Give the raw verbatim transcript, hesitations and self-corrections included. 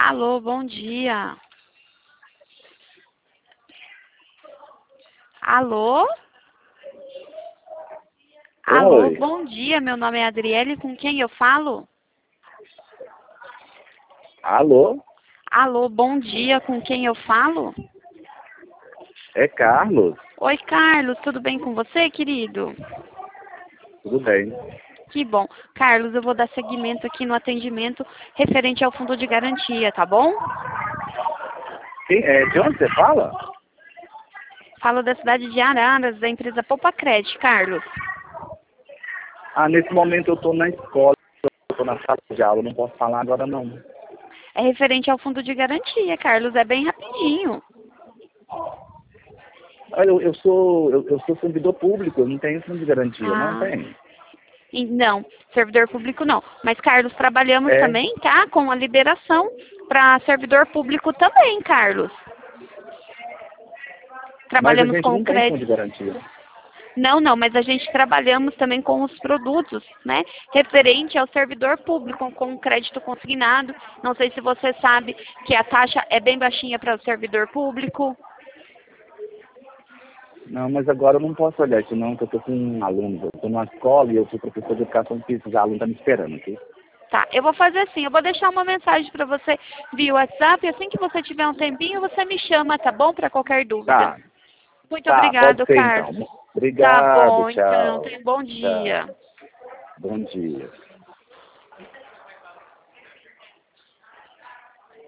Alô, bom dia. Alô? Alô, Oi. bom dia. Meu nome é Adriele. Com quem eu falo? Alô? Alô, bom dia. Com quem eu falo? É Carlos? Oi, Carlos. Tudo bem com você, querido? Tudo bem. Que bom. Carlos, eu vou dar seguimento aqui no atendimento referente ao fundo de garantia, tá bom? Quem, é, de onde você fala? Falo da cidade de Araras, da empresa Popacred, Carlos. Ah, nesse momento eu estou na escola, eu estou na sala de aula, não posso falar agora não. É referente ao fundo de garantia, Carlos. É bem rapidinho. Olha, eu, eu sou eu, eu sou servidor público, eu não tenho fundo de garantia, não Ah, tenho. e- não, servidor público não. Mas, Carlos, trabalhamos É, também, tá? Com a liberação para servidor público também, Carlos. mas a Trabalhamos gente com o não tem fundo de crédito. garantia. Não, não, mas a gente trabalhamos também com os produtos, né? Referente ao servidor público, com o crédito consignado. Não sei se você sabe que a taxa é bem baixinha para o servidor público. Não, mas agora eu não posso olhar isso não, porque eu estou com alunos, eu estou numa escola e eu sou professor de educação física, os alunos estão me esperando aqui. Tá, eu vou fazer assim, eu vou deixar uma mensagem para você via WhatsApp, e assim que você tiver um tempinho, você me chama, tá bom? Para qualquer dúvida. Tá, Muito tá, pode obrigado, ser Carlos. então. Tá Obrigado, bom, então. tchau. Tenha um bom Tchau. dia. Bom dia.